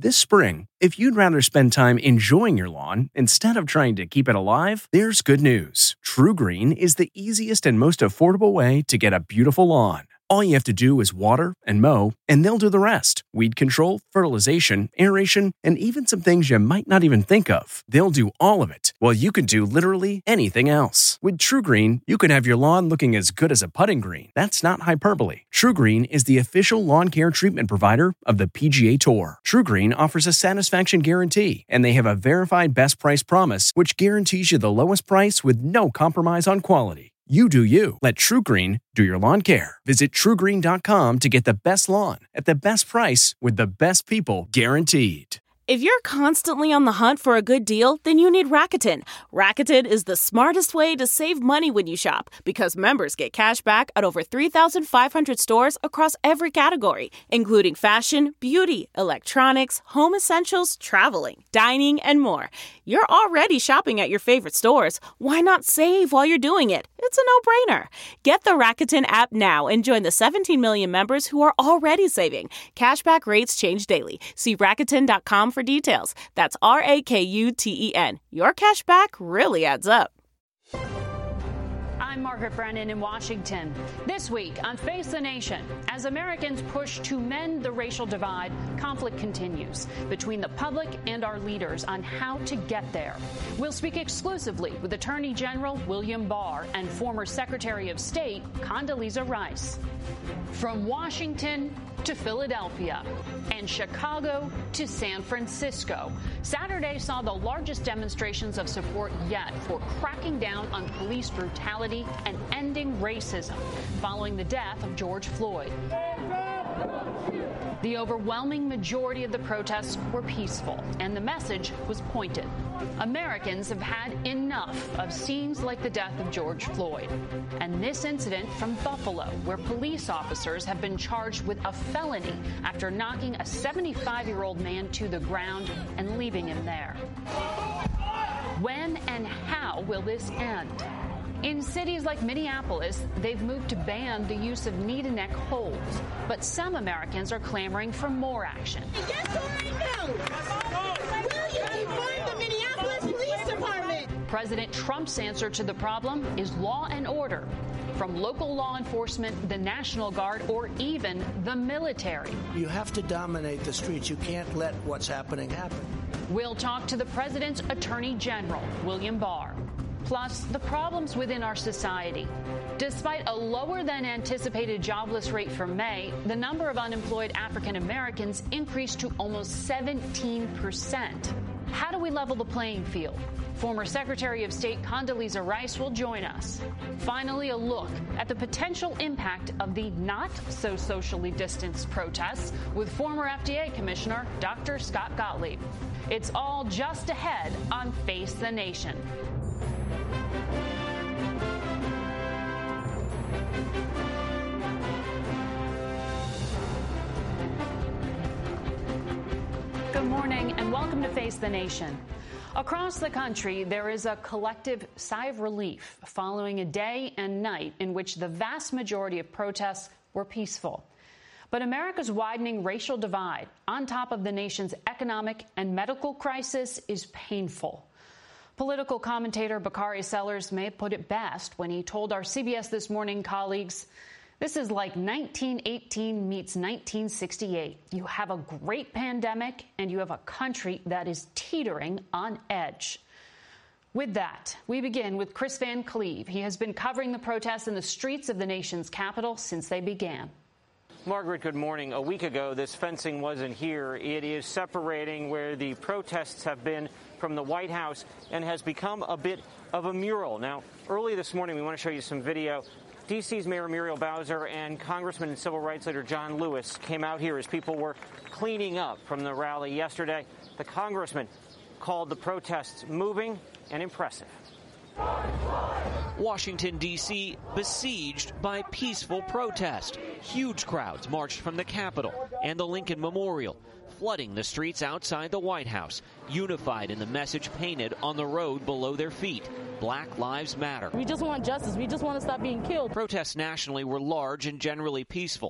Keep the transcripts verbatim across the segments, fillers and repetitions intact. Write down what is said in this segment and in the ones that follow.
This spring, if you'd rather spend time enjoying your lawn instead of trying to keep it alive, there's good news. TruGreen is the easiest and most affordable way to get a beautiful lawn. All you have to do is water and mow, and they'll do the rest. Weed control, fertilization, aeration, and even some things you might not even think of. They'll do all of it, while you can do literally anything else. With TruGreen, you can have your lawn looking as good as a putting green. That's not hyperbole. TruGreen is the official lawn care treatment provider of the P G A Tour. TruGreen offers a satisfaction guarantee, and they have a verified best price promise, which guarantees you the lowest price with no compromise on quality. You do you. Let TruGreen do your lawn care. Visit True Green dot com to get the best lawn at the best price with the best people guaranteed. If you're constantly on the hunt for a good deal, then you need Rakuten. Rakuten is the smartest way to save money when you shop because members get cash back at over three thousand five hundred stores across every category, including fashion, beauty, electronics, home essentials, traveling, dining, and more. You're already shopping at your favorite stores. Why not save while you're doing it? It's a no-brainer. Get the Rakuten app now and join the seventeen million members who are already saving. Cashback rates change daily. See Rakuten dot com for details. That's R A K U T E N. Your cashback really adds up. I'm Margaret Brennan in Washington. This week on Face the Nation, as Americans push to mend the racial divide, conflict continues between the public and our leaders on how to get there. We'll speak exclusively with Attorney General William Barr and former Secretary of State Condoleezza Rice. From Washington to Philadelphia and Chicago to San Francisco, Saturday saw the largest demonstrations of support yet for cracking down on police brutality and ending racism following the death of George Floyd. The overwhelming majority of the protests were peaceful, and the message was pointed. Americans have had enough of scenes like the death of George Floyd. And this incident from Buffalo, where police officers have been charged with a felony after knocking a seventy-five-year-old man to the ground and leaving him there. When and how will this end? In cities like Minneapolis, they've moved to ban the use of knee-to-neck holds. But some Americans are clamoring for more action. Yes or no? Will you defund the Minneapolis Police Department? President Trump's answer to the problem is law and order. From local law enforcement, the National Guard, or even the military. You have to dominate the streets. You can't let what's happening happen. We'll talk to the president's Attorney General, William Barr. Plus, the problems within our society. Despite a lower than anticipated jobless rate for May, the number of unemployed African Americans increased to almost seventeen percent. How do we level the playing field? Former Secretary of State Condoleezza Rice will join us. Finally, a look at the potential impact of the not-so-socially distanced protests with former F D A Commissioner Doctor Scott Gottlieb. It's all just ahead on Face the Nation. Good morning and welcome to Face the Nation. Across the country, there is a collective sigh of relief following a day and night in which the vast majority of protests were peaceful. But America's widening racial divide, on top of the nation's economic and medical crisis, is painful. Political commentator Bakari Sellers may have put it best when he told our C B S This Morning colleagues, "This is like nineteen eighteen meets nineteen sixty-eight. You have a great pandemic and you have a country that is teetering on edge." With that, we begin with Chris Van Cleve. He has been covering the protests in the streets of the nation's capital since they began. Margaret, good morning. A week ago, this fencing wasn't here. It is separating where the protests have been from the White House and has become a bit of a mural. Now, early this morning, we want to show you some video. D C's Mayor Muriel Bowser and Congressman and Civil Rights Leader John Lewis came out here as people were cleaning up from the rally yesterday. The congressman called the protests moving and impressive. Washington, D C besieged by peaceful protest. Huge crowds marched from the Capitol and the Lincoln Memorial, flooding the streets outside the White House, unified in the message painted on the road below their feet. Black Lives Matter. We just want justice. We just want to stop being killed. Protests nationally were large and generally peaceful.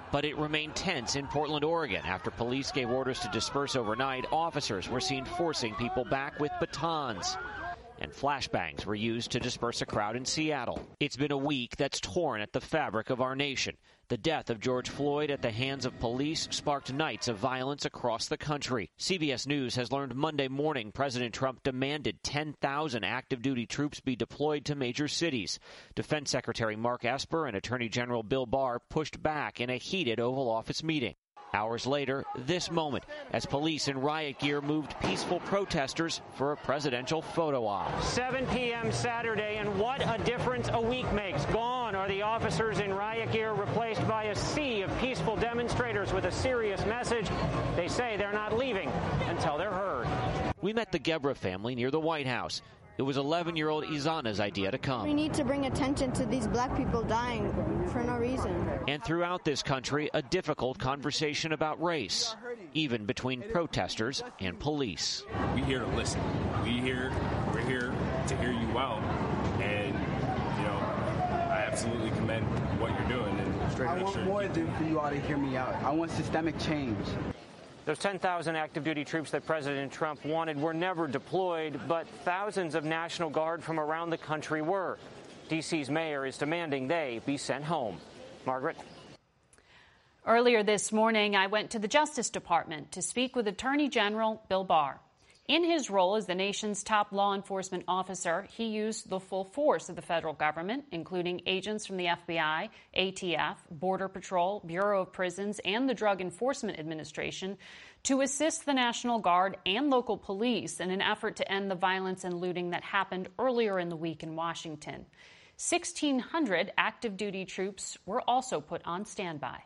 But it remained tense in Portland, Oregon. After police gave orders to disperse overnight, officers were seen forcing people back with batons. And flashbangs were used to disperse a crowd in Seattle. It's been a week that's torn at the fabric of our nation. The death of George Floyd at the hands of police sparked nights of violence across the country. C B S News has learned Monday morning President Trump demanded ten thousand active duty troops be deployed to major cities. Defense Secretary Mark Esper and Attorney General Bill Barr pushed back in a heated Oval Office meeting. Hours later, this moment, as police in riot gear moved peaceful protesters for a presidential photo op. seven p.m. Saturday, and what a difference a week makes. Gone are the officers in riot gear, replaced by a sea of peaceful demonstrators with a serious message. They say they're not leaving until they're heard. We met the Gebra family near the White House. It was eleven-year-old Izana's idea to come. We need to bring attention to these black people dying for no reason. And throughout this country, a difficult conversation about race, even between protesters and police. We're here to listen. We here, we're here to hear you out. And, you know, I absolutely commend what you're doing. And I want more than for you all to hear me out. I want systemic change. Those ten thousand active duty troops that President Trump wanted were never deployed, but thousands of National Guard from around the country were. D C's mayor is demanding they be sent home. Margaret? Earlier this morning, I went to the Justice Department to speak with Attorney General Bill Barr. In his role as the nation's top law enforcement officer, he used the full force of the federal government, including agents from the F B I, A T F, Border Patrol, Bureau of Prisons, and the Drug Enforcement Administration, to assist the National Guard and local police in an effort to end the violence and looting that happened earlier in the week in Washington. sixteen hundred active duty troops were also put on standby.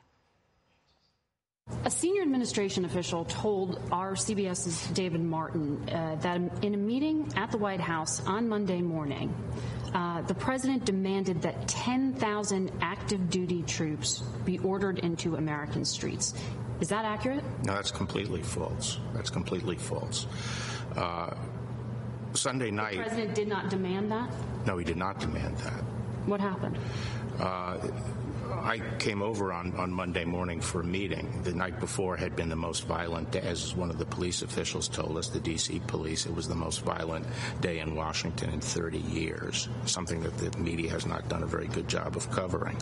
A senior administration official told our CBS's David Martin uh, that in a meeting at the White House on Monday morning, uh, the president demanded that ten thousand active duty troops be ordered into American streets. Is that accurate? No, that's completely false. That's completely false. Uh, Sunday night... The president did not demand that? No, he did not demand that. What happened? Uh, I came over on, on Monday morning for a meeting. The night before had been the most violent day, as one of the police officials told us, the D C police. It was the most violent day in Washington in thirty years, something that the media has not done a very good job of covering.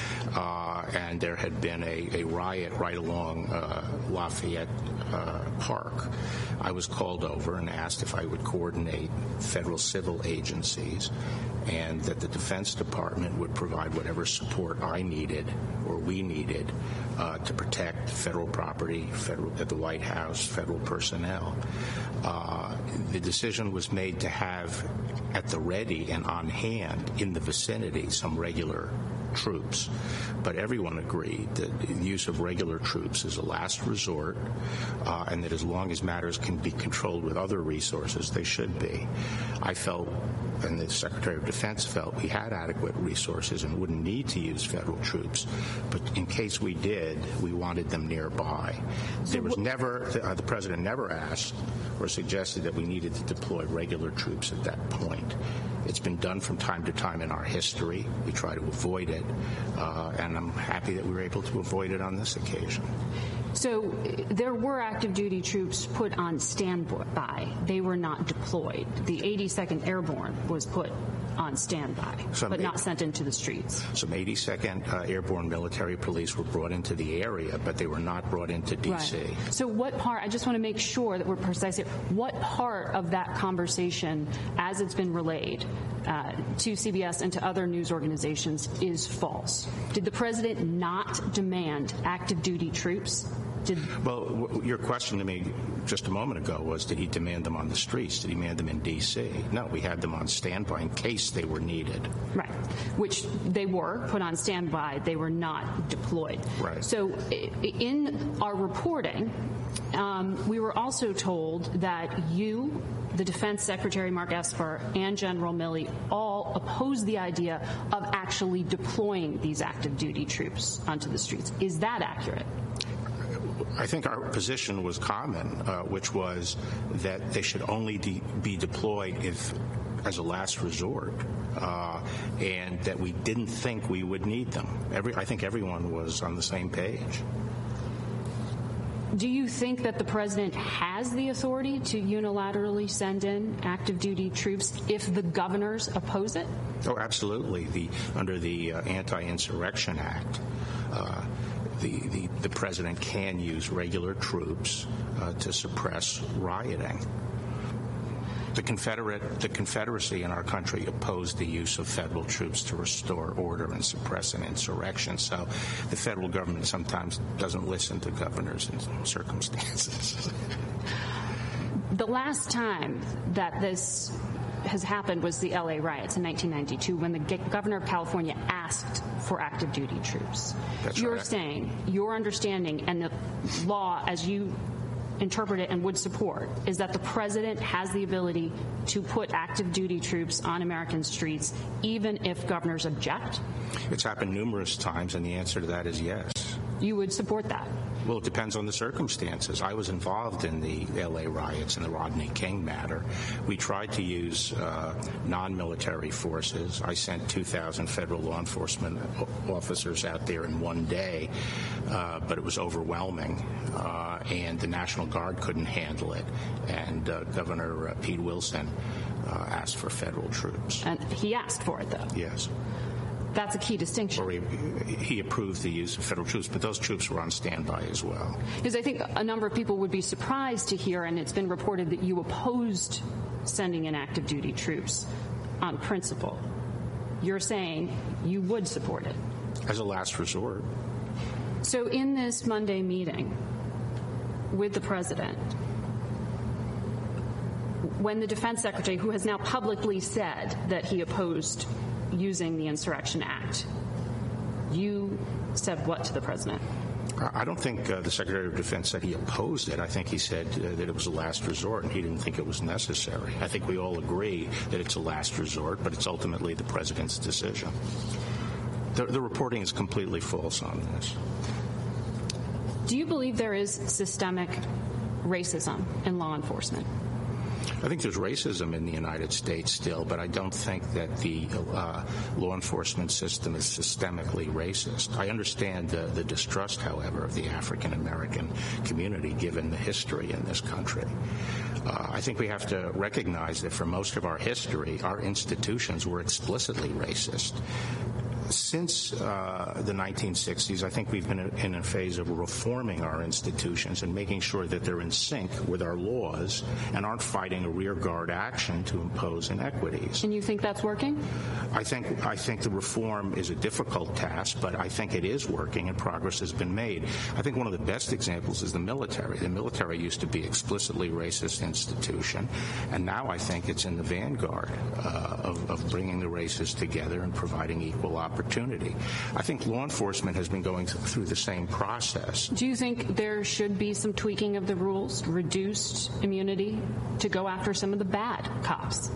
Uh, and there had been a, a riot right along uh, Lafayette uh, Park. I was called over and asked if I would coordinate federal civil agencies and that the Defense Department would provide whatever support I needed or we needed uh, to protect federal property, federal at the White House, federal personnel. Uh, the decision was made to have at the ready and on hand in the vicinity some regular troops, but everyone agreed that the use of regular troops is a last resort, uh, and that as long as matters can be controlled with other resources, they should be. I felt, and the Secretary of Defense felt, we had adequate resources and wouldn't need to use federal troops, but in case we did, we wanted them nearby. There was never, uh, the President never asked or suggested that we needed to deploy regular troops at that point. It's been done from time to time in our history. We try to avoid it, uh, and I'm happy that we were able to avoid it on this occasion. So there were active duty troops put on standby. They were not deployed. The eighty-second Airborne was put on standby, some but not sent into the streets. Some eighty-second uh, Airborne Military Police were brought into the area, but they were not brought into D C. Right. So what part, I just want to make sure that we're precise here, what part of that conversation, as it's been relayed uh, to C B S and to other news organizations, is false? Did the president not demand active duty troops? Did well, w- your question to me just a moment ago was, did he demand them on the streets? Did he demand them in D C? No, we had them on standby in case they were needed. Right, which they were put on standby. They were not deployed. Right. So in our reporting, um, we were also told that you, the Defense Secretary Mark Esper, and General Milley all opposed the idea of actually deploying these active duty troops onto the streets. Is that accurate? I think our position was common, uh, which was that they should only de- be deployed if, as a last resort, uh, and that we didn't think we would need them. Every, I think everyone was on the same page. Do you think that the president has the authority to unilaterally send in active duty troops if the governors oppose it? Oh, absolutely. The under the uh, Anti-Insurrection Act, uh, the, the the president can use regular troops uh, to suppress rioting. The Confederate, the Confederacy in our country opposed the use of federal troops to restore order and suppress an insurrection. So the federal government sometimes doesn't listen to governors in circumstances. The last time that this has happened was the L A riots in nineteen ninety-two when the governor of California asked for active duty troops. That's You're right. saying your understanding and the law as you interpret it and would support is that the president has the ability to put active duty troops on American streets even if governors object? It's happened numerous times, and the answer to that is yes. You would support that? Well, it depends on the circumstances. I was involved in the L A riots and the Rodney King matter. We tried to use uh, non-military forces. I sent two thousand federal law enforcement officers out there in one day, uh, but it was overwhelming, uh, and the National Guard couldn't handle it. And uh, Governor uh, Pete Wilson uh, asked for federal troops. And he asked for it, though? Yes. That's a key distinction. Or he, he approved the use of federal troops, but those troops were on standby as well. Because I think a number of people would be surprised to hear, and it's been reported that you opposed sending in active duty troops on principle. You're saying you would support it? As a last resort. So in this Monday meeting with the president, when the defense secretary, who has now publicly said that he opposed using the Insurrection Act, you said what to the president? I don't think uh, the Secretary of Defense said he opposed it. I think he said uh, that it was a last resort, and he didn't think it was necessary. I think we all agree that it's a last resort, but it's ultimately the president's decision. The, the reporting is completely false on this. Do you believe there is systemic racism in law enforcement? I think there's racism in the United States still, but I don't think that the uh, law enforcement system is systemically racist. I understand the, the distrust, however, of the African American community given the history in this country. Uh, I think we have to recognize that for most of our history, our institutions were explicitly racist. Since uh, the nineteen sixties, I think we've been in a phase of reforming our institutions and making sure that they're in sync with our laws and aren't fighting a rearguard action to impose inequities. And you think that's working? I think I think the reform is a difficult task, but I think it is working and progress has been made. I think one of the best examples is the military. The military used to be explicitly racist institution, and now I think it's in the vanguard uh, of, of bringing the races together and providing equal opportunity. Opportunity. I think law enforcement has been going through the same process. Do you think there should be some tweaking of the rules, reduced immunity to go after some of the bad cops?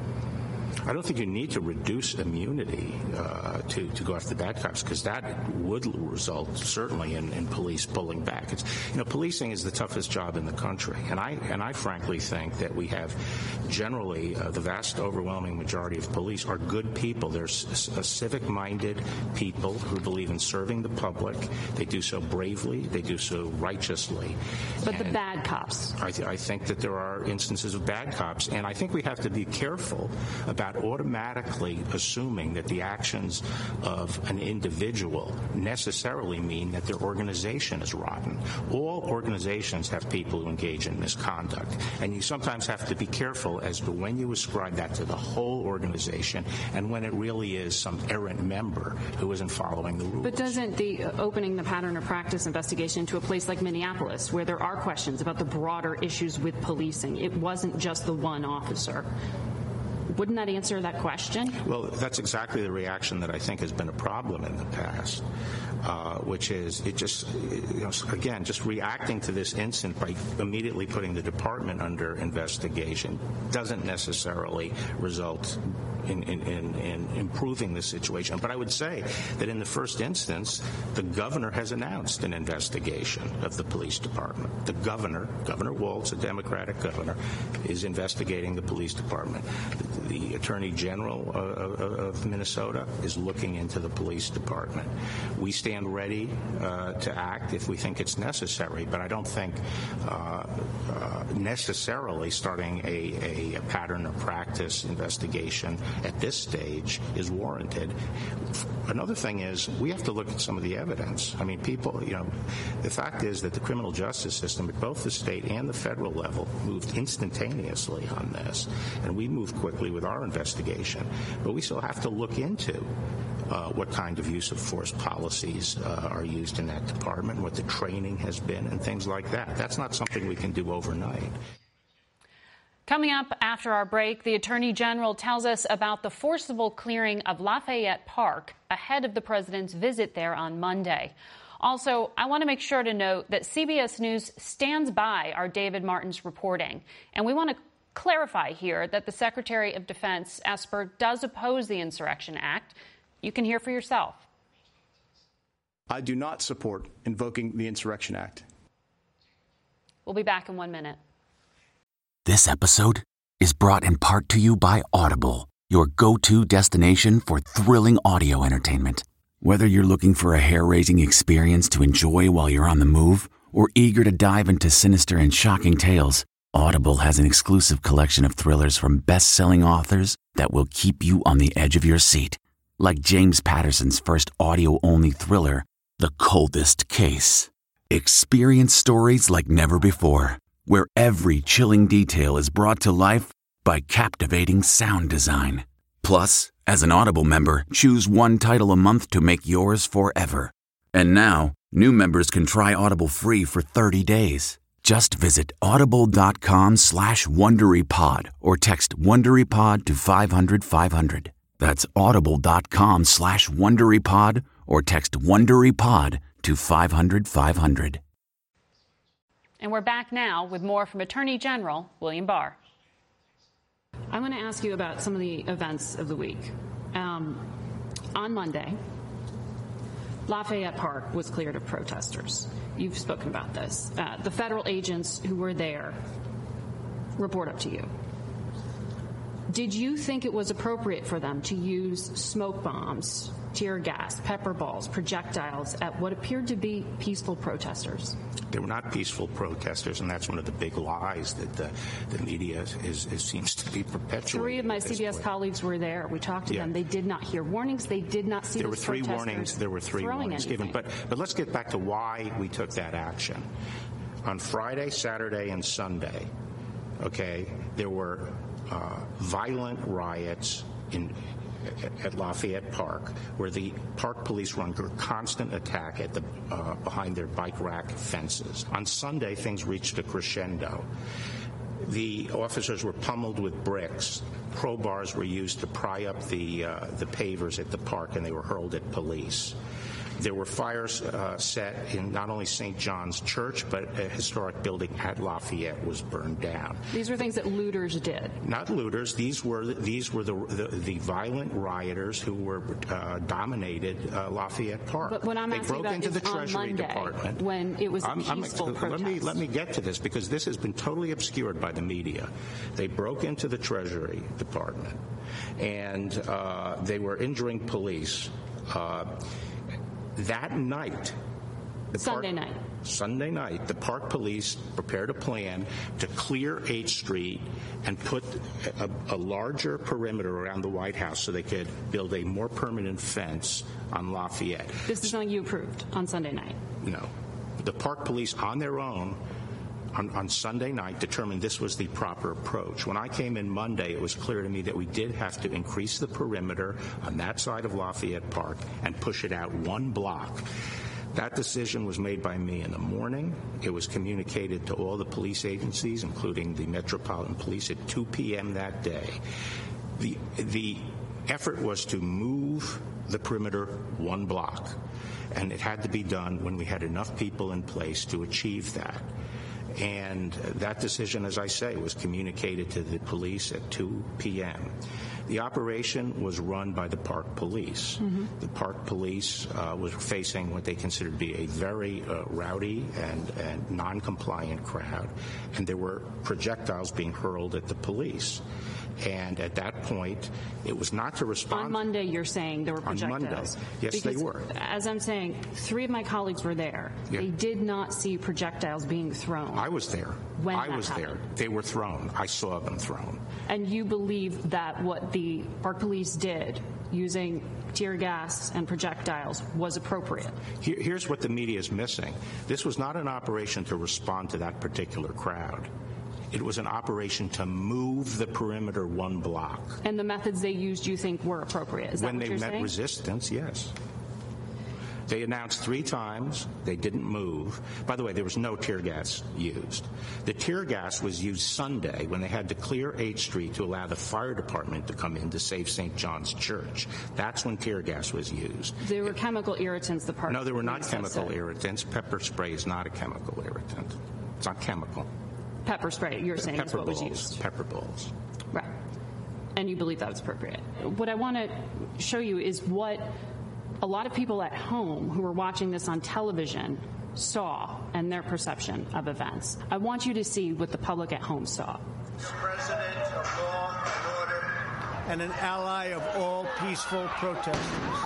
I don't think you need to reduce immunity uh, to, to go after the bad cops, because that would result certainly in, in police pulling back. It's, you know, policing is the toughest job in the country, and I and I frankly think that we have generally uh, the vast overwhelming majority of police are good people. They're c- civic-minded people who believe in serving the public. They do so bravely. They do so righteously. But and the bad cops? I, th- I think that there are instances of bad cops, and I think we have to be careful about automatically assuming that the actions of an individual necessarily mean that their organization is rotten. All organizations have people who engage in misconduct, and you sometimes have to be careful as to when you ascribe that to the whole organization and when it really is some errant member who isn't following the rules. But doesn't the uh, opening the pattern of practice investigation to a place like Minneapolis, where there are questions about the broader issues with policing, it wasn't just the one officer, Wouldn't that answer that question? Well, that's exactly the reaction that I think has been a problem in the past, uh, which is it just, you know, again, just reacting to this incident by immediately putting the department under investigation doesn't necessarily result in, in, in, in improving the situation. But I would say that in the first instance, the governor has announced an investigation of the police department. The governor, Governor Walz, a Democratic governor, is investigating the police department. The, the Attorney General of, of Minnesota is looking into the police department. We stand ready uh, to act if we think it's necessary, but I don't think uh, uh, necessarily starting a, a, a pattern or practice investigation at this stage is warranted. Another thing is we have to look at some of the evidence. I mean, people, you know, the fact is that the criminal justice system at both the state and the federal level moved instantaneously on this, and we moved quickly with our investigation. But we still have to look into uh, what kind of use of force policies uh, are used in that department, what the training has been, and things like that. That's not something we can do overnight. Coming up after our break, the Attorney General tells us about the forcible clearing of Lafayette Park ahead of the president's visit there on Monday. Also, I want to make sure to note that C B S News stands by our David Martin's reporting. And we want to clarify here that the Secretary of Defense, Esper, does oppose the Insurrection Act. You can hear for yourself. I do not support invoking the Insurrection Act. We'll be back in one minute. This episode is brought in part to you by Audible, your go-to destination for thrilling audio entertainment. Whether you're looking for a hair-raising experience to enjoy while you're on the move or eager to dive into sinister and shocking tales, Audible has an exclusive collection of thrillers from best-selling authors that will keep you on the edge of your seat. Like James Patterson's first audio-only thriller, The Coldest Case. Experience stories like never before, where every chilling detail is brought to life by captivating sound design. Plus, as an Audible member, choose one title a month to make yours forever. And now, new members can try Audible free for thirty days. Just visit audible.com slash WonderyPod or text WonderyPod to five hundred five hundred. That's audible.com slash WonderyPod or text WonderyPod to five hundred five hundred. And we're back now with more from Attorney General William Barr. I want to ask you about some of the events of the week. Um, on Monday, Lafayette Park was cleared of protesters. You've spoken about this. Uh, the federal agents who were there report up to you. Did you think it was appropriate for them to use smoke bombs, tear gas, pepper balls, projectiles at what appeared to be peaceful protesters? They were not peaceful protesters, and that's one of the big lies that the, the media is, is, seems to be perpetuating. Three of my C B S colleagues were there. We talked to yeah. them. They did not hear warnings. They did not see there were three warnings. There were three warnings given. But but let's get back to why we took that action. On Friday, Saturday, and Sunday, okay, there were uh, violent riots in. At Lafayette Park, where the park police were under constant attack at the uh, behind their bike rack fences. On Sunday, things reached a crescendo. The officers were pummeled with bricks. Crowbars were used to pry up the uh, the pavers at the park, and they were hurled at police. There were fires uh, set in not only Saint John's Church, but a historic building at Lafayette was burned down. These were things that looters did. Not looters. These were these were the the, the violent rioters who were uh, dominated uh, Lafayette Park. But what I'm they asking broke about into is the Treasury on Monday, Department when it was a I'm, peaceful I'm, protest. Let me let me get to this because this has been totally obscured by the media. They broke into the Treasury Department, and uh, they were injuring police. Uh, That night, the Sunday park, night. Sunday night, the park police prepared a plan to clear eighth Street and put a, a larger perimeter around the White House so they could build a more permanent fence on Lafayette. This is something you approved on Sunday night? No. The park police, on their own, On, on Sunday night, determined this was the proper approach. When I came in Monday, it was clear to me that we did have to increase the perimeter on that side of Lafayette Park and push it out one block. That decision was made by me in the morning. It was communicated to all the police agencies, including the Metropolitan Police, at two p.m. that day. The, the effort was to move the perimeter one block, and it had to be done when we had enough people in place to achieve that. And that decision, as I say, was communicated to the police at two p.m. The operation was run by the Park Police. Mm-hmm. The Park Police uh, was facing what they considered to be a very uh, rowdy and, and non-compliant crowd, and there were projectiles being hurled at the police. And at that point, it was not to respond. On Monday, you're saying there were projectiles. On Monday, yes, because, they were. As I'm saying, three of my colleagues were there. Yeah. They did not see projectiles being thrown. I was there. When I that was happened. there. They were thrown. I saw them thrown. And you believe that what the Park Police did, using tear gas and projectiles, was appropriate? Here, here's what the media is missing. This was not an operation to respond to that particular crowd. It was an operation to move the perimeter one block. And the methods they used, you think, were appropriate? Is that when what they you're met saying? resistance, yes. They announced three times. They didn't move. By the way, there was no tear gas used. The tear gas was used Sunday when they had to clear eighth street to allow the fire department to come in to save Saint John's Church. That's when tear gas was used. There were chemical irritants, the Park No, there were not Police chemical said. irritants. Pepper spray is not a chemical irritant. It's not chemical. Pepper spray, you're saying, Pepper is what balls, was used. Pepper balls. Right. And you believe that was appropriate. What I want to show you is what a lot of people at home who were watching this on television saw and their perception of events. I want you to see what the public at home saw. President of law and order and an ally of all peaceful protesters.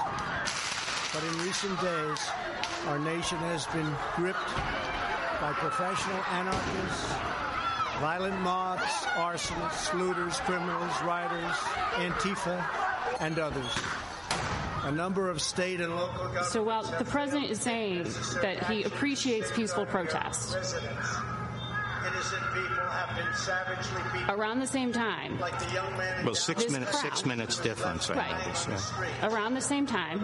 But in recent days, our nation has been gripped by professional anarchists, violent mobs, arsonists, looters, criminals, rioters, Antifa, and others. A number of state and local governments. So while the president is saying that he appreciates peaceful protests, innocent people have been savagely beaten. Around the same time, like the young man well, six this minutes, crowd, six minutes difference. I right. noticed, yeah. Around the same time,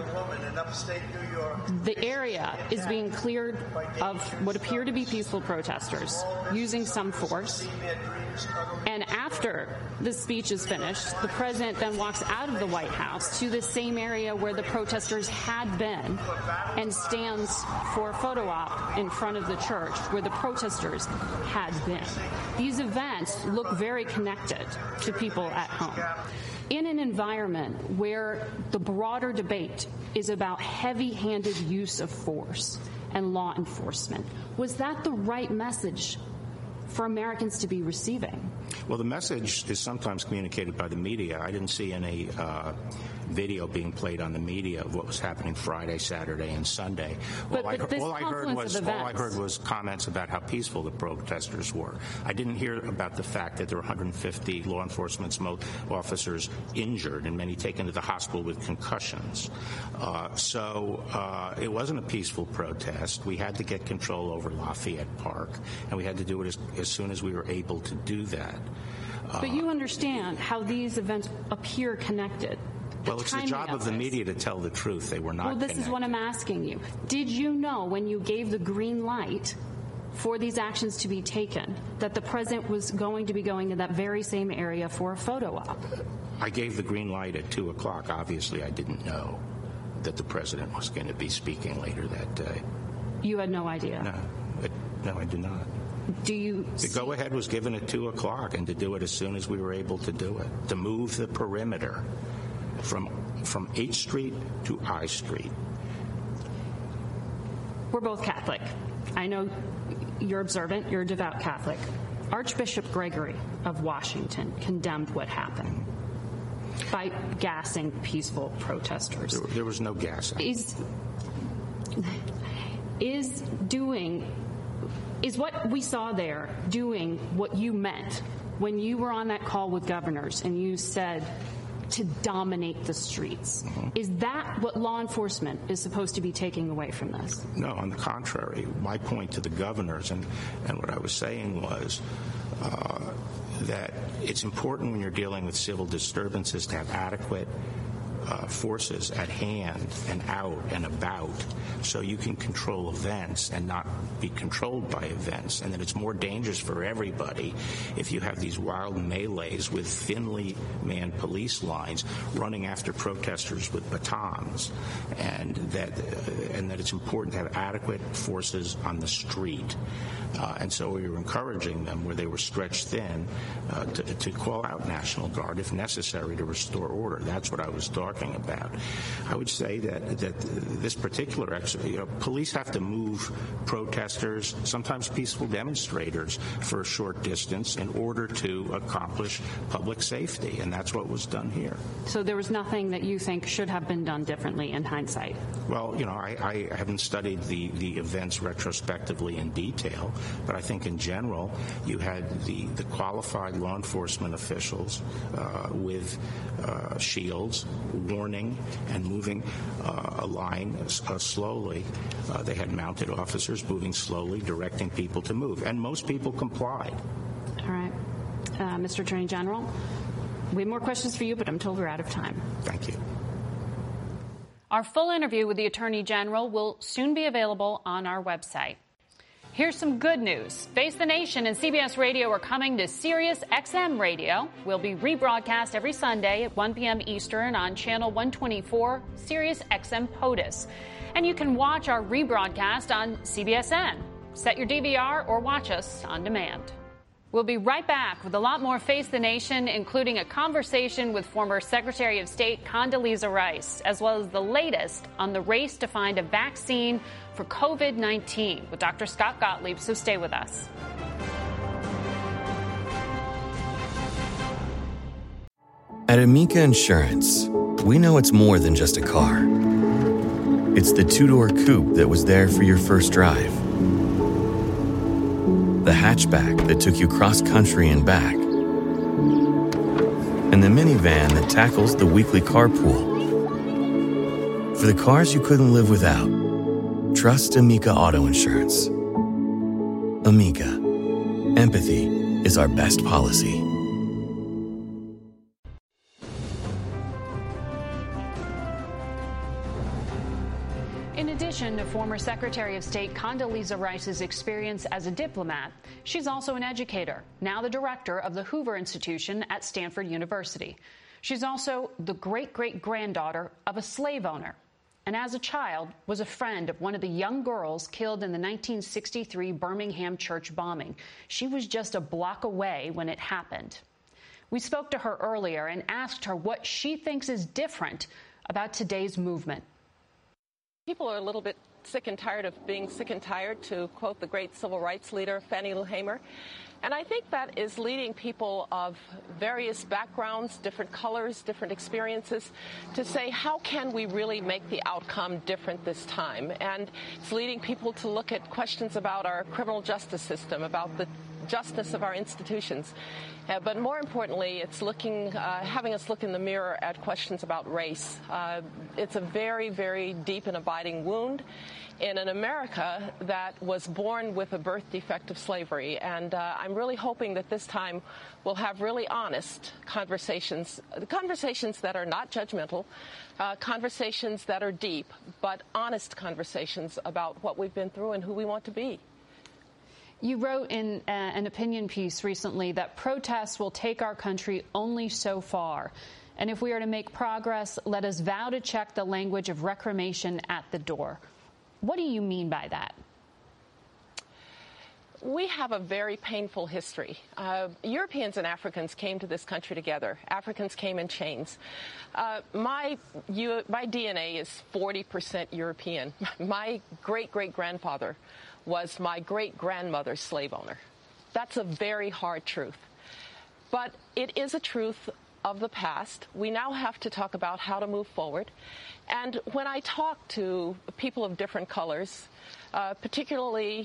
the area is being cleared of what appear to be peaceful protesters using some force. And after the speech is finished, the president then walks out of the White House to the same area where the protesters had been and stands for a photo op in front of the church where the protesters had been. These events look very connected to people at home. In an environment where the broader debate is about heavy-handed use of force and law enforcement, was that the right message for Americans to be receiving? Well, the message is sometimes communicated by the media. I didn't see any uh, video being played on the media of what was happening Friday, Saturday, and Sunday. But, all, but I, all I heard was of all I heard was comments about how peaceful the protesters were. I didn't hear about the fact that there were one hundred fifty law enforcement officers injured and many taken to the hospital with concussions. Uh, so uh, it wasn't a peaceful protest. We had to get control over Lafayette Park, and we had to do it as, as soon as we were able to do that. Uh, but you understand how these events appear connected. The well, it's the job of, of the media to tell the truth. They were not Well, this connected. is what I'm asking you. Did you know when you gave the green light for these actions to be taken that the president was going to be going to that very same area for a photo op? I gave the green light at two o'clock. Obviously, I didn't know that the president was going to be speaking later that day. You had no idea? No, it, no, I did not. Do you The go-ahead was given at two o'clock, and to do it as soon as we were able to do it, to move the perimeter from from eighth street to I street. We're both Catholic. I know you're observant. You're a devout Catholic. Archbishop Gregory of Washington condemned what happened by gassing peaceful protesters. There, there was no gassing. Is is doing is what we saw there doing what you meant when you were on that call with governors and you said to dominate the streets? Mm-hmm. Is that what law enforcement is supposed to be taking away from this? No, on the contrary. My point to the governors and, and what I was saying was uh, that it's important when you're dealing with civil disturbances to have adequate uh, forces at hand and out and about, so you can control events and not be controlled by events, and that it's more dangerous for everybody if you have these wild melees with thinly manned police lines running after protesters with batons, and that uh, and that it's important to have adequate forces on the street. Uh, and so we were encouraging them, where they were stretched thin, uh, to, to call out National Guard if necessary to restore order. That's what I was talking about. I would say that that this particular exercise, you know, police have to move protesters, sometimes peaceful demonstrators, for a short distance in order to accomplish public safety, and that's what was done here. So there was nothing that you think should have been done differently in hindsight? Well, you know, I, I haven't studied the, the events retrospectively in detail, but I think in general you had the, the qualified law enforcement officials uh, with uh, shields, warning and moving uh, a line uh, slowly. Uh, they had mounted officers moving slowly, directing people to move, and most people complied. All right. Uh, Mister Attorney General, we have more questions for you, but I'm told we're out of time. Thank you. Our full interview with the Attorney General will soon be available on our website. Here's some good news. Face the Nation and C B S Radio are coming to Sirius X M Radio. We'll be rebroadcast every Sunday at one p.m. Eastern on Channel one twenty-four, Sirius X M POTUS. And you can watch our rebroadcast on C B S N. Set your D V R or watch us on demand. We'll be right back with a lot more Face the Nation, including a conversation with former Secretary of State Condoleezza Rice, as well as the latest on the race to find a vaccine for COVID nineteen with Doctor Scott Gottlieb, so stay with us. At Amica Insurance, we know it's more than just a car. It's the two-door coupe that was there for your first drive, the hatchback that took you cross-country and back, and the minivan that tackles the weekly carpool. For the cars you couldn't live without, trust Amica Auto Insurance. Amica. Empathy is our best policy. In addition to former Secretary of State Condoleezza Rice's experience as a diplomat, she's also an educator, now the director of the Hoover Institution at Stanford University. She's also the great-great-granddaughter of a slave owner, and as a child was a friend of one of the young girls killed in the nineteen sixty-three Birmingham church bombing. She was just a block away when it happened. We spoke to her earlier and asked her what she thinks is different about today's movement. People are a little bit sick and tired of being sick and tired, to quote the great civil rights leader Fannie Lou Hamer. And I think that is leading people of various backgrounds, different colors, different experiences, to say, how can we really make the outcome different this time? And it's leading people to look at questions about our criminal justice system, about the justness of our institutions. Uh, but more importantly, it's looking, uh, having us look in the mirror at questions about race. Uh, it's a very, very deep and abiding wound in an America that was born with a birth defect of slavery. And uh, I'm really hoping that this time we'll have really honest conversations, conversations that are not judgmental, uh, conversations that are deep, but honest conversations about what we've been through and who we want to be. You wrote in uh, an opinion piece recently that protests will take our country only so far. And if we are to make progress, let us vow to check the language of reclamation at the door. What do you mean by that? We have a very painful history. Uh, Europeans and Africans came to this country together. Africans came in chains. Uh, my, you, my D N A is forty percent European. My great-great-grandfather was my great-grandmother's slave owner. That's a very hard truth. But it is a truth of the past. We now have to talk about how to move forward. And when I talk to people of different colors, uh, particularly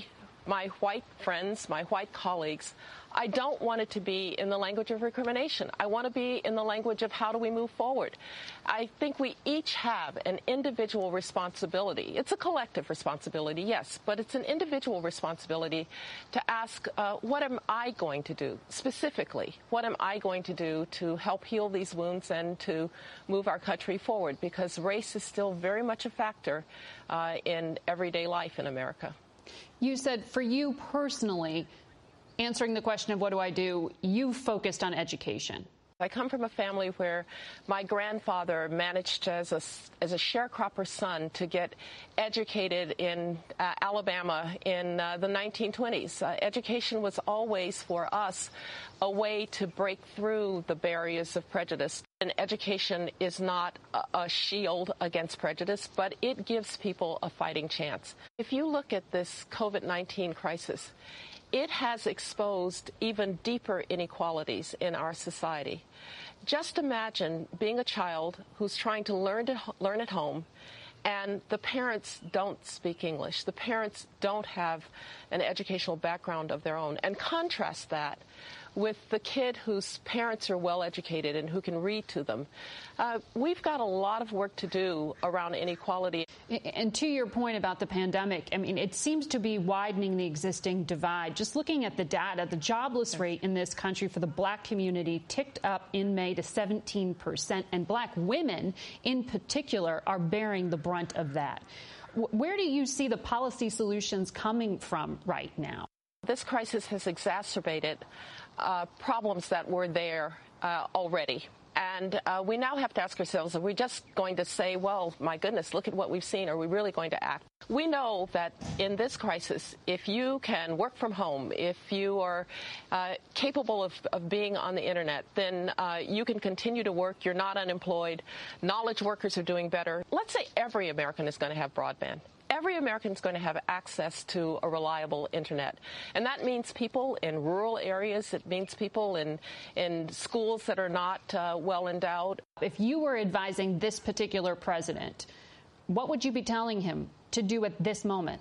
my white friends, my white colleagues, I don't want it to be in the language of recrimination. I want to be in the language of how do we move forward. I think we each have an individual responsibility. It's a collective responsibility, yes, but it's an individual responsibility to ask, uh, what am I going to do specifically? What am I going to do to help heal these wounds and to move our country forward? Because race is still very much a factor uh, in everyday life in America. You said for you personally, answering the question of what do I do, you focused on education. I come from a family where my grandfather managed as a, as a sharecropper son to get educated in uh, Alabama in uh, the nineteen twenties. Uh, education was always for us a way to break through the barriers of prejudice. And education is not a, a shield against prejudice, but it gives people a fighting chance. If you look at this COVID nineteen crisis, it has exposed even deeper inequalities in our society. Just imagine being a child who's trying to learn to learn at home, and the parents don't speak English. The parents don't have an educational background of their own. And contrast that with the kid whose parents are well educated and who can read to them. Uh, we've got a lot of work to do around inequality. And to your point about the pandemic, I mean, it seems to be widening the existing divide. Just looking at the data, the jobless rate in this country for the black community ticked up in May to seventeen percent, and black women in particular are bearing the brunt of that. Where do you see the policy solutions coming from right now? This crisis has exacerbated uh, problems that were there uh, already. And uh, we now have to ask ourselves, are we just going to say, well, my goodness, look at what we've seen? Are we really going to act? We know that in this crisis, if you can work from home, if you are uh, capable of, of being on the Internet, then uh, you can continue to work. You're not unemployed. Knowledge workers are doing better. Let's say every American is going to have broadband. Every American is going to have access to a reliable Internet. And that means people in rural areas. It means people in, in schools that are not uh, well endowed. If you were advising this particular president, what would you be telling him to do at this moment?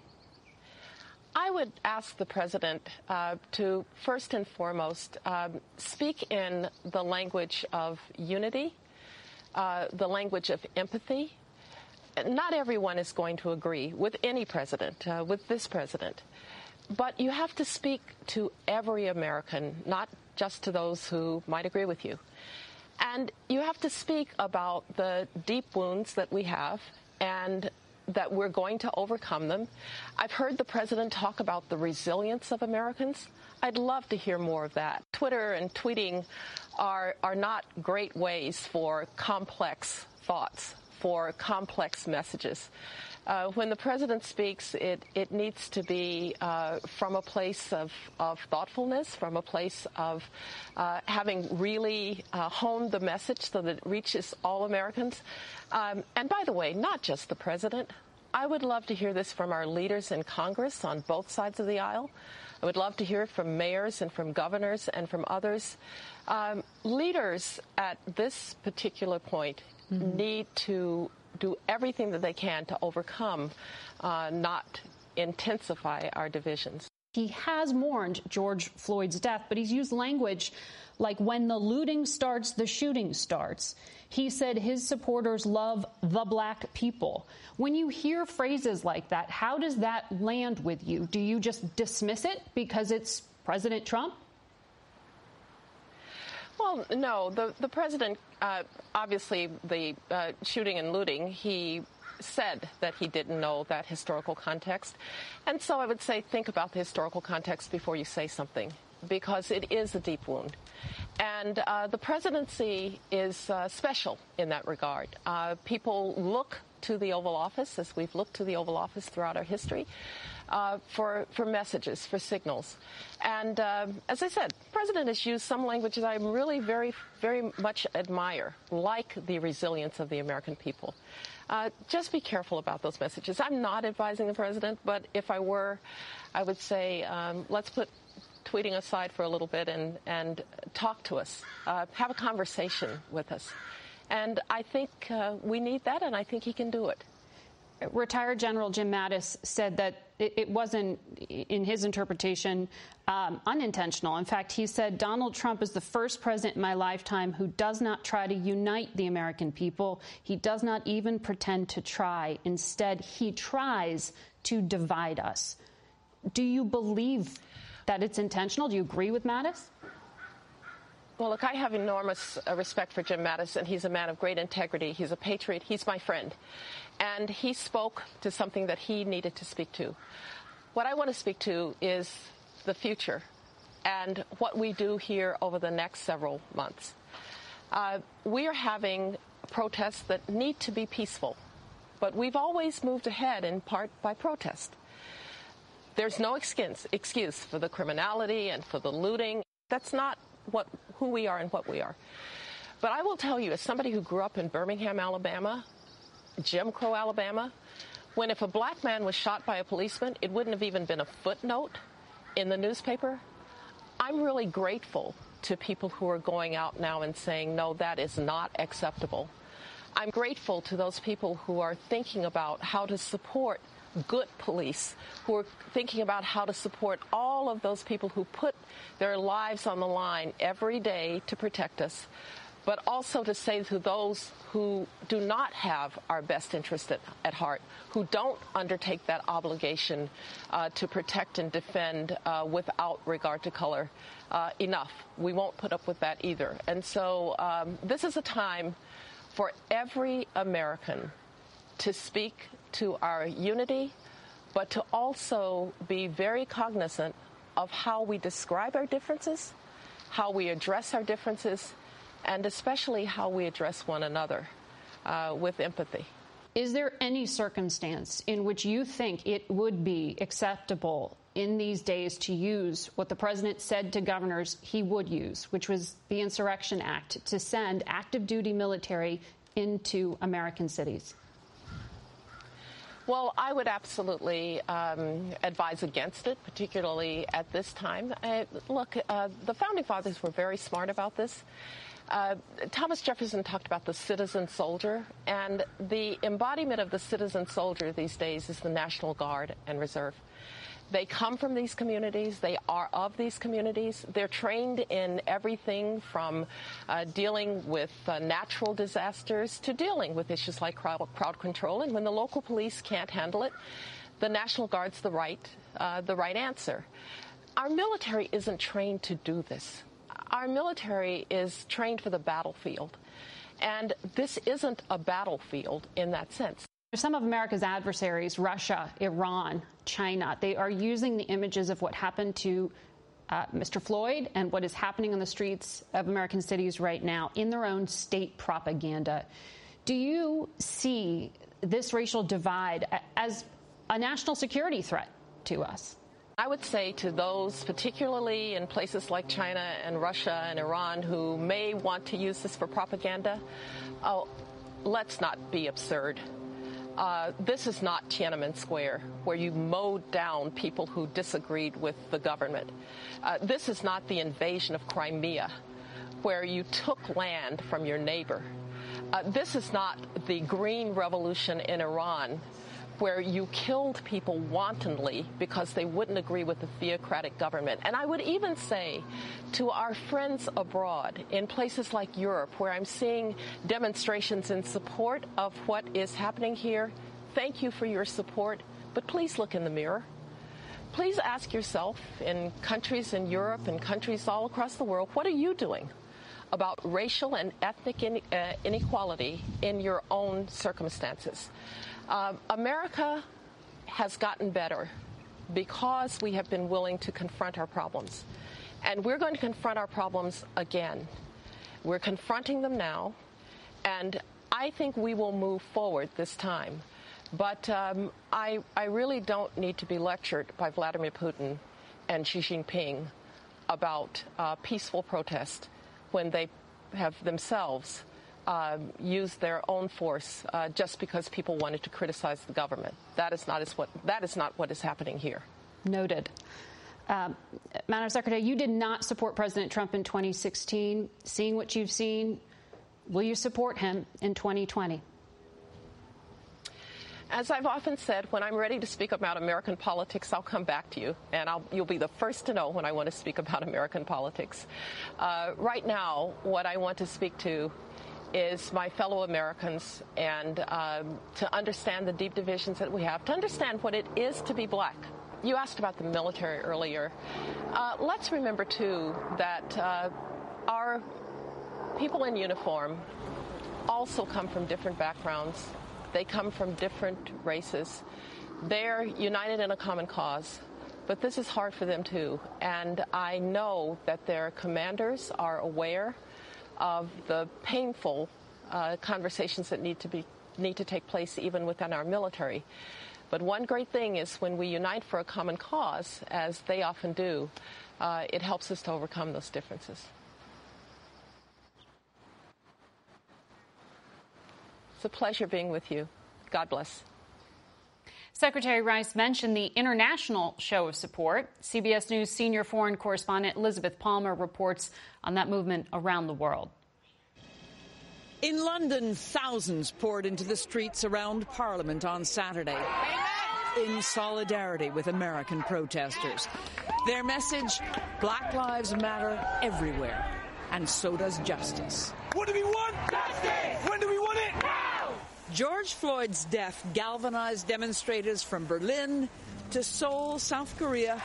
I would ask the president uh, to, first and foremost, um, speak in the language of unity, uh, the language of empathy. Not everyone is going to agree with any president, uh, with this president. But you have to speak to every American, not just to those who might agree with you. And you have to speak about the deep wounds that we have and that we're going to overcome them. I've heard the president talk about the resilience of Americans. I'd love to hear more of that. Twitter and tweeting are, are not great ways for complex thoughts, for complex messages. Uh, when the president speaks, it, it needs to be uh, from a place of, of thoughtfulness, from a place of uh, having really uh, honed the message so that it reaches all Americans. Um, and by the way, not just the president. I would love to hear this from our leaders in Congress on both sides of the aisle. I would love to hear it from mayors and from governors and from others. Um, leaders at this particular point mm-hmm. need to do everything that they can to overcome, uh, not intensify our divisions. He has mourned George Floyd's death, but he's used language like when the looting starts, the shooting starts. He said his supporters love the black people. When you hear phrases like that, how does that land with you? Do you just dismiss it because it's President Trump? Well, no. The, the president, uh, obviously, the uh, shooting and looting, he said that he didn't know that historical context. And so I would say think about the historical context before you say something, because it is a deep wound. And uh, the presidency is uh, special in that regard. Uh, people look to the Oval Office, as we've looked to the Oval Office throughout our history, uh, for, for messages, for signals. And uh, as I said, the president has used some language that I really very, very much admire, like the resilience of the American people. Uh, just be careful about those messages. I'm not advising the president, but if I were, I would say um, let's put tweeting aside for a little bit and, and talk to us, uh, have a conversation with us. And I think uh, we need that, and I think he can do it. Retired General Jim Mattis said that it, it wasn't, in his interpretation, um, unintentional. In fact, he said, Donald Trump is the first president in my lifetime who does not try to unite the American people. He does not even pretend to try. Instead, he tries to divide us. Do you believe that it's intentional? Do you agree with Mattis? Well, look, I have enormous uh, respect for Jim Mattis, and he's a man of great integrity. He's a patriot. He's my friend. And he spoke to something that he needed to speak to. What I want to speak to is the future and what we do here over the next several months. Uh, we are having protests that need to be peaceful, but we've always moved ahead in part by protest. There's no excuse, excuse for the criminality and for the looting. That's not what who we are and what we are. But I will tell you, as somebody who grew up in Birmingham, Alabama, Jim Crow, Alabama, when if a black man was shot by a policeman, it wouldn't have even been a footnote in the newspaper. I'm really grateful to people who are going out now and saying, no, that is not acceptable. I'm grateful to those people who are thinking about how to support good police, who are thinking about how to support all of those people who put their lives on the line every day to protect us, but also to say to those who do not have our best interest at, at heart, who don't undertake that obligation uh, to protect and defend uh, without regard to color, uh, enough. We won't put up with that either. And so um, this is a time for every American to speak to our unity, but to also be very cognizant of how we describe our differences, how we address our differences, and especially how we address one another uh, with empathy. Is there any circumstance in which you think it would be acceptable in these days to use what the president said to governors he would use, which was the Insurrection Act, to send active duty military into American cities? Well, I would absolutely um, advise against it, particularly at this time. Uh, look, uh, the Founding Fathers were very smart about this. Uh, Thomas Jefferson talked about the citizen soldier, and the embodiment of the citizen soldier these days is the National Guard and Reserve. They come from these communities. They are of these communities. They're trained in everything from uh, dealing with uh, natural disasters to dealing with issues like crowd, crowd control. And when the local police can't handle it, the National Guard's the right, uh, the right answer. Our military isn't trained to do this. Our military is trained for the battlefield. And this isn't a battlefield in that sense. Some of America's adversaries, Russia, Iran, China, they are using the images of what happened to uh, Mister Floyd and what is happening on the streets of American cities right now in their own state propaganda. Do you see this racial divide as a national security threat to us? I would say to those, particularly in places like China and Russia and Iran, who may want to use this for propaganda, oh, let's not be absurd. Uh, this is not Tiananmen Square, where you mowed down people who disagreed with the government. Uh, this is not the invasion of Crimea, where you took land from your neighbor. Uh, this is not the Green Revolution in Iran, where you killed people wantonly because they wouldn't agree with the theocratic government. And I would even say to our friends abroad in places like Europe, where I'm seeing demonstrations in support of what is happening here, thank you for your support, but please look in the mirror. Please ask yourself, in countries in Europe and countries all across the world, what are you doing about racial and ethnic in, uh, inequality in your own circumstances? Uh, America has gotten better because we have been willing to confront our problems. And we're going to confront our problems again. We're confronting them now, and I think we will move forward this time. But um, I, I really don't need to be lectured by Vladimir Putin and Xi Jinping about uh, peaceful protest when they have themselves Uh, use their own force uh, just because people wanted to criticize the government. That is not is what that is not what is happening here. Noted. Um, Madam Secretary, you did not support President Trump in twenty sixteen. Seeing what you've seen, will you support him in twenty twenty? as I've often said, when I'm ready to speak about American politics, I'll come back to you, and I'll, you'll be the first to know when I want to speak about American politics. Uh, right now, what I want to speak to is my fellow Americans, and um, to understand the deep divisions that we have, to understand what it is to be black. You asked about the military earlier. Uh, let's remember, too, that uh, our people in uniform also come from different backgrounds. They come from different races. They're united in a common cause, but this is hard for them, too. And I know that their commanders are aware of the painful uh, conversations that need to be need to take place even within our military. But one great thing is when we unite for a common cause, as they often do, uh, it helps us to overcome those differences. It's a pleasure being with you. God bless. Secretary Rice mentioned the international show of support. C B S News senior foreign correspondent Elizabeth Palmer reports on that movement around the world. In London, thousands poured into the streets around Parliament on Saturday in solidarity with American protesters. Their message, Black Lives Matter everywhere, and so does justice. What do we want? Justice! When do we want it? Now! George Floyd's death galvanized demonstrators from Berlin to Seoul, South Korea,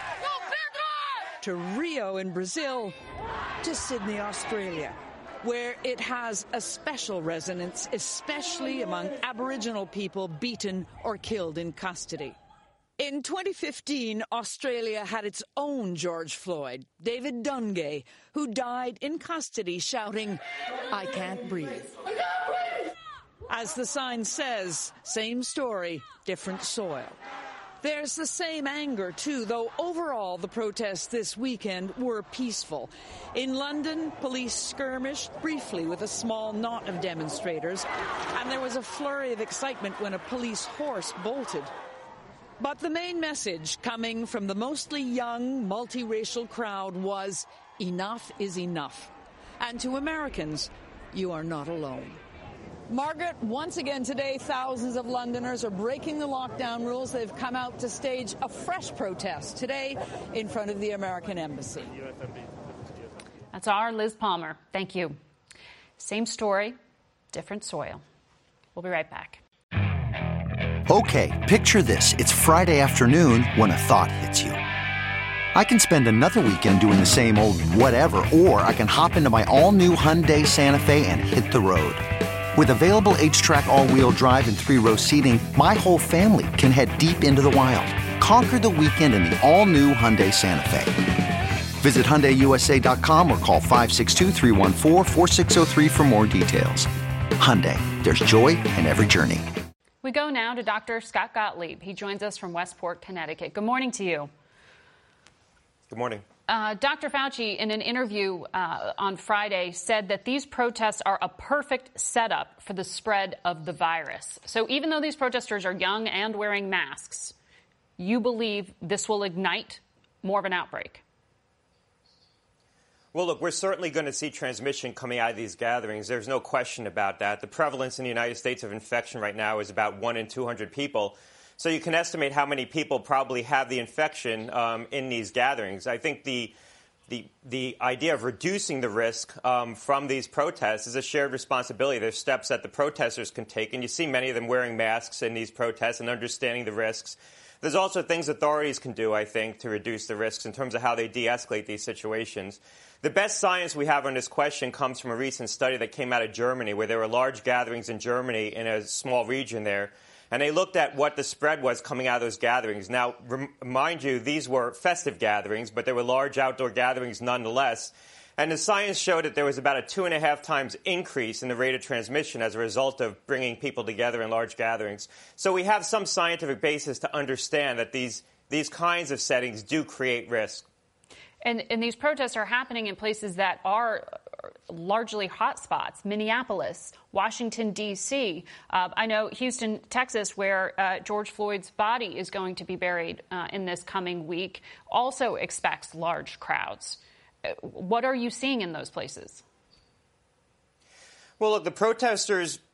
to Rio in Brazil, to Sydney, Australia, where it has a special resonance, especially among Aboriginal people beaten or killed in custody. In twenty fifteen, Australia had its own George Floyd, David Dungay, who died in custody shouting, "I can't breathe." As the sign says, same story, different soil. There's the same anger, too, though overall the protests this weekend were peaceful. In London, police skirmished briefly with a small knot of demonstrators, and there was a flurry of excitement when a police horse bolted. But the main message coming from the mostly young, multiracial crowd was, enough is enough. And to Americans, you are not alone. Margaret, once again today, thousands of Londoners are breaking the lockdown rules. They've come out to stage a fresh protest today in front of the American Embassy. That's our Liz Palmer. Thank you. Same story, different soil. We'll be right back. Okay, picture this. It's Friday afternoon when a thought hits you. I can spend another weekend doing the same old whatever, or I can hop into my all-new Hyundai Santa Fe and hit the road. With available H-Track all-wheel drive and three-row seating, my whole family can head deep into the wild. Conquer the weekend in the all-new Hyundai Santa Fe. Visit Hyundai U S A dot com or call five six two, three one four, four six zero three for more details. Hyundai, there's joy in every journey. We go now to Doctor Scott Gottlieb. He joins us from Westport, Connecticut. Good morning to you. Good morning. Uh, Doctor Fauci, in an interview uh, on Friday, said that these protests are a perfect setup for the spread of the virus. So even though these protesters are young and wearing masks, you believe this will ignite more of an outbreak? Well, look, we're certainly going to see transmission coming out of these gatherings. There's no question about that. The prevalence in the United States of infection right now is about one in two hundred people. So you can estimate how many people probably have the infection um, in these gatherings. I think the the the idea of reducing the risk um, from these protests is a shared responsibility. There's steps that the protesters can take, and you see many of them wearing masks in these protests and understanding the risks. There's also things authorities can do, I think, to reduce the risks in terms of how they de-escalate these situations. The best science we have on this question comes from a recent study that came out of Germany, where there were large gatherings in Germany in a small region there. And they looked at what the spread was coming out of those gatherings. Now, rem- mind you, these were festive gatherings, but they were large outdoor gatherings nonetheless. And the science showed that there was about a two and a half times increase in the rate of transmission as a result of bringing people together in large gatherings. So we have some scientific basis to understand that these, these kinds of settings do create risk. And, and these protests are happening in places that are largely hotspots, Minneapolis, Washington, D C Uh, I know Houston, Texas, where uh, George Floyd's body is going to be buried uh, in this coming week, also expects large crowds. What are you seeing in those places? Well, look, the protesters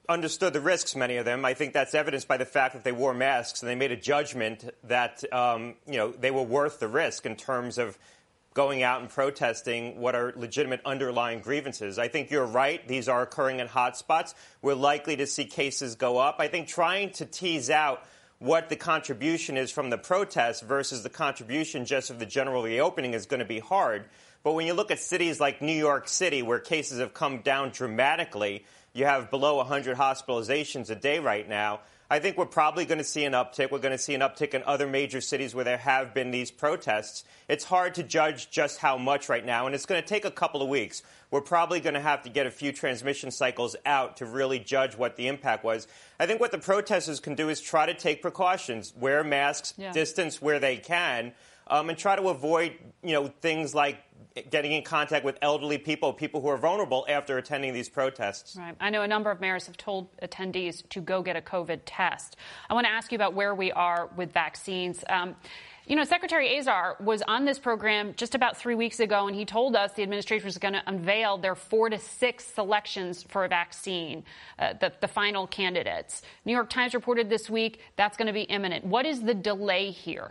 understood the risks, many of them. I think that's evidenced by the fact that they wore masks and they made a judgment that, um, you know, they were worth the risk in terms of going out and protesting what are legitimate underlying grievances. I think you're right. These are occurring in hot spots. We're likely to see cases go up. I think trying to tease out what the contribution is from the protests versus the contribution just of the general reopening is going to be hard. But when you look at cities like New York City, where cases have come down dramatically, you have below one hundred hospitalizations a day right now. I think we're probably going to see an uptick. We're going to see an uptick in other major cities where there have been these protests. It's hard to judge just how much right now, and it's going to take a couple of weeks. We're probably going to have to get a few transmission cycles out to really judge what the impact was. I think what the protesters can do is try to take precautions, wear masks, yeah. distance where they can, um, and try to avoid, you know, things like getting in contact with elderly people, people who are vulnerable after attending these protests. Right. I know a number of mayors have told attendees to go get a COVID test. I want to ask you about where we are with vaccines. Um, you know, Secretary Azar was on this program just about three weeks ago, and he told us the administration was going to unveil their four to six selections for a vaccine, uh, the, the final candidates. New York Times reported this week that's going to be imminent. What is the delay here?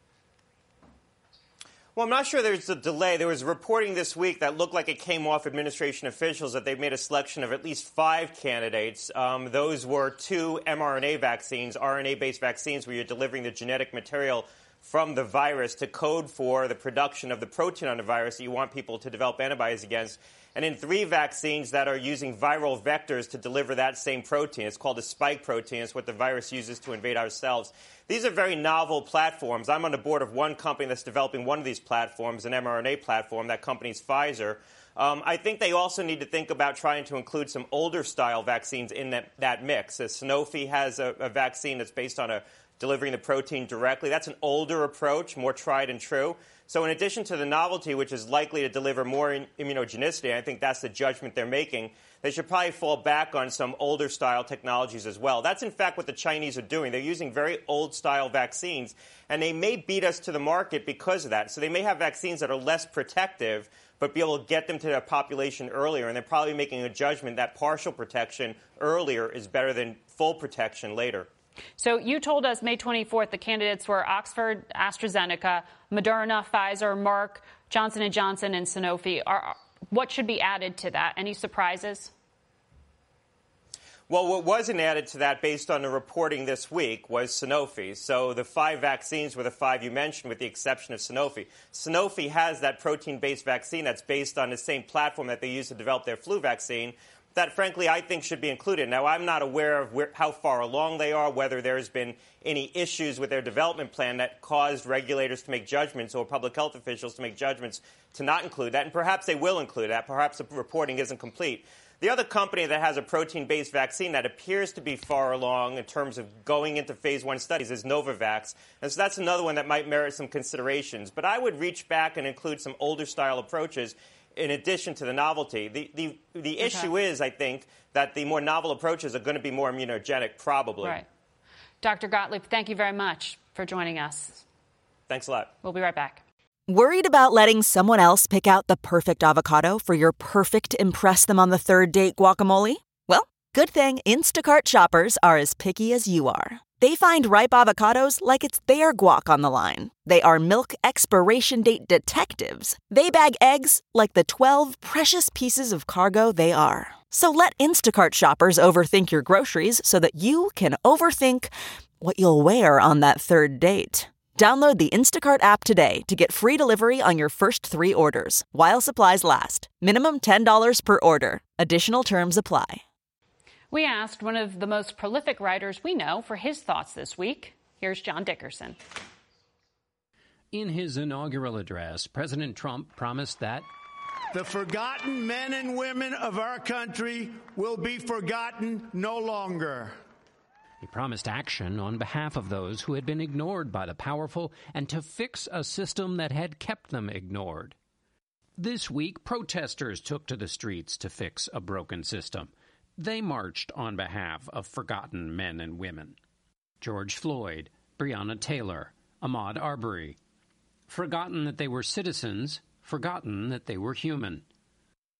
Well, I'm not sure there's a delay. There was reporting this week that looked like it came off administration officials that they've made a selection of at least five candidates. Um, those were two mRNA vaccines, R N A-based vaccines, where you're delivering the genetic material from the virus to code for the production of the protein on the virus that you want people to develop antibodies against. And in three vaccines that are using viral vectors to deliver that same protein. It's called a spike protein. It's what the virus uses to invade our cells. These are very novel platforms. I'm on the board of one company that's developing one of these platforms, an mRNA platform. That company's Pfizer. Um, I think they also need to think about trying to include some older-style vaccines in that, that mix. As Sanofi has a, a vaccine that's based on a delivering the protein directly. That's an older approach, more tried and true. So in addition to the novelty, which is likely to deliver more in immunogenicity, I think that's the judgment they're making, they should probably fall back on some older-style technologies as well. That's, in fact, what the Chinese are doing. They're using very old-style vaccines, and they may beat us to the market because of that. So they may have vaccines that are less protective, but be able to get them to the population earlier, and they're probably making a judgment that partial protection earlier is better than full protection later. So you told us May twenty-fourth the candidates were Oxford, AstraZeneca, Moderna, Pfizer, Merck, Johnson and Johnson, and Sanofi. Are, what should be added to that? Any surprises? Well, what wasn't added to that based on the reporting this week was Sanofi. So the five vaccines were the five you mentioned, with the exception of Sanofi. Sanofi has that protein-based vaccine that's based on the same platform that they use to develop their flu vaccine, that, frankly, I think should be included. Now, I'm not aware of where, how far along they are, whether there's been any issues with their development plan that caused regulators to make judgments or public health officials to make judgments to not include that. And perhaps they will include that. Perhaps the reporting isn't complete. The other company that has a protein-based vaccine that appears to be far along in terms of going into phase one studies is Novavax. And so that's another one that might merit some considerations. But I would reach back and include some older-style approaches in addition to the novelty. The the, the okay. issue is, I think, that the more novel approaches are going to be more immunogenic, probably. Right. Doctor Gottlieb, thank you very much for joining us. Thanks a lot. We'll be right back. Worried about letting someone else pick out the perfect avocado for your perfect impress-them-on-the-third-date guacamole? Well, good thing Instacart shoppers are as picky as you are. They find ripe avocados like it's their guac on the line. They are milk expiration date detectives. They bag eggs like the twelve precious pieces of cargo they are. So let Instacart shoppers overthink your groceries so that you can overthink what you'll wear on that third date. Download the Instacart app today to get free delivery on your first three orders, while supplies last. Minimum ten dollars per order. Additional terms apply. We asked one of the most prolific writers we know for his thoughts this week. Here's John Dickerson. In his inaugural address, President Trump promised that the forgotten men and women of our country will be forgotten no longer. He promised action on behalf of those who had been ignored by the powerful and to fix a system that had kept them ignored. This week, protesters took to the streets to fix a broken system. They marched on behalf of forgotten men and women. George Floyd, Breonna Taylor, Ahmaud Arbery. Forgotten that they were citizens, forgotten that they were human.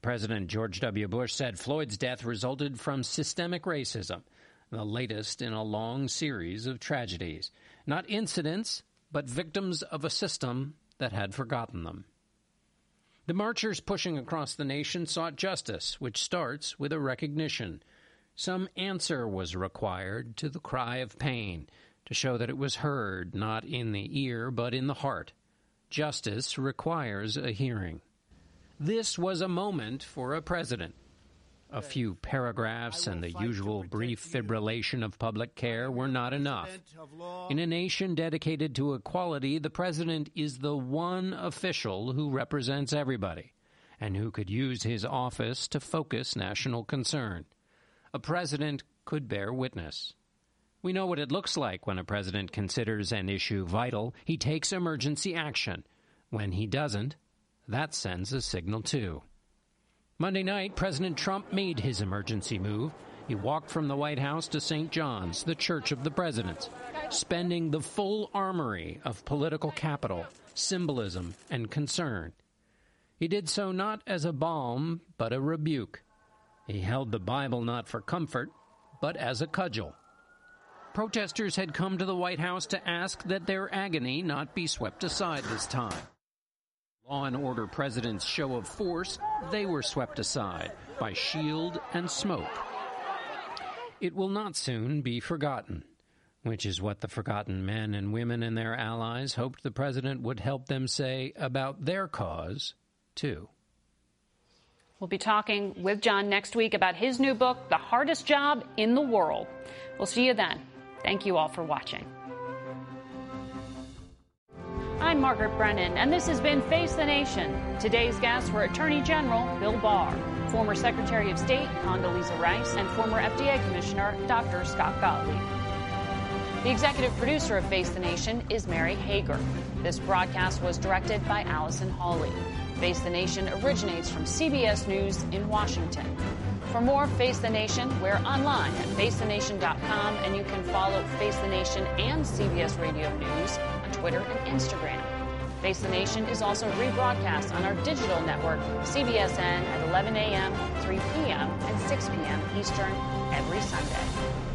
President George W. Bush said Floyd's death resulted from systemic racism, the latest in a long series of tragedies. Not incidents, but victims of a system that had forgotten them. The marchers pushing across the nation sought justice, which starts with a recognition. Some answer was required to the cry of pain, to show that it was heard, not in the ear, but in the heart. Justice requires a hearing. This was a moment for a president. A few paragraphs and the usual brief fibrillation of public care were not enough. In a nation dedicated to equality, the president is the one official who represents everybody and who could use his office to focus national concern. A president could bear witness. We know what it looks like when a president considers an issue vital. He takes emergency action. When he doesn't, that sends a signal too. Monday night, President Trump made his emergency move. He walked from the White House to Saint John's, the Church of the Presidents, spending the full armory of political capital, symbolism, and concern. He did so not as a balm, but a rebuke. He held the Bible not for comfort, but as a cudgel. Protesters had come to the White House to ask that their agony not be swept aside this time. Law and order president's show of force, they were swept aside by shield and smoke. It will not soon be forgotten, which is what the forgotten men and women and their allies hoped the president would help them say about their cause, too. We'll be talking with John next week about his new book, The Hardest Job in the World. We'll see you then. Thank you all for watching. I'm Margaret Brennan, and this has been Face the Nation. Today's guests were Attorney General Bill Barr, former Secretary of State Condoleezza Rice, and former F D A Commissioner Doctor Scott Gottlieb. The executive producer of Face the Nation is Mary Hager. This broadcast was directed by Allison Hawley. Face the Nation originates from C B S News in Washington. For more Face the Nation, we're online at face the nation dot com, and you can follow Face the Nation and C B S Radio News on Twitter and Instagram. Face the Nation is also rebroadcast on our digital network, C B S N, at eleven a.m., three p.m., and six p.m. Eastern every Sunday.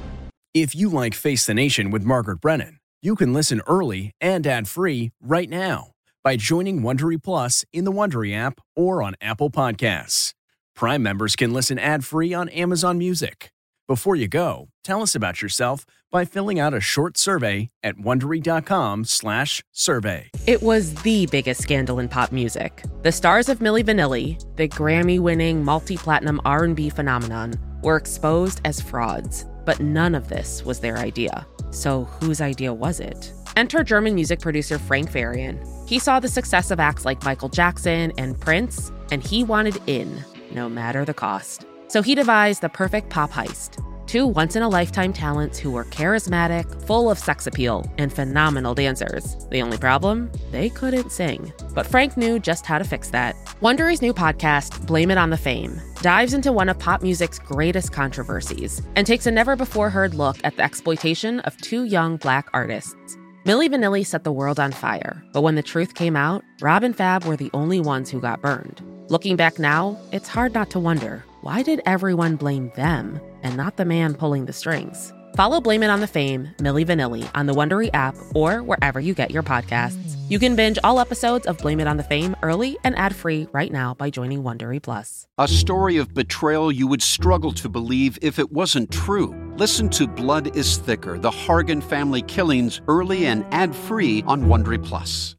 If you like Face the Nation with Margaret Brennan, you can listen early and ad-free right now by joining Wondery Plus in the Wondery app or on Apple Podcasts. Prime members can listen ad-free on Amazon Music. Before you go, tell us about yourself by filling out a short survey at Wondery.com slash survey. It was the biggest scandal in pop music. The stars of Milli Vanilli, the Grammy-winning multi-platinum R and B phenomenon, were exposed as frauds. But none of this was their idea. So whose idea was it? Enter German music producer Frank Farian. He saw the success of acts like Michael Jackson and Prince, and he wanted in, no matter the cost. So he devised the perfect pop heist. Two once-in-a-lifetime talents who were charismatic, full of sex appeal, and phenomenal dancers. The only problem? They couldn't sing. But Frank knew just how to fix that. Wondery's new podcast, Blame It on the Fame, dives into one of pop music's greatest controversies and takes a never-before-heard look at the exploitation of two young Black artists. Milli Vanilli set the world on fire, but when the truth came out, Rob and Fab were the only ones who got burned. Looking back now, it's hard not to wonder, why did everyone blame them and not the man pulling the strings? Follow Blame It on the Fame, Milli Vanilli, on the Wondery app or wherever you get your podcasts. You can binge all episodes of Blame It on the Fame early and ad-free right now by joining Wondery Plus. A story of betrayal you would struggle to believe if it wasn't true. Listen to Blood is Thicker, the Hargan family killings, early and ad-free on Wondery Plus.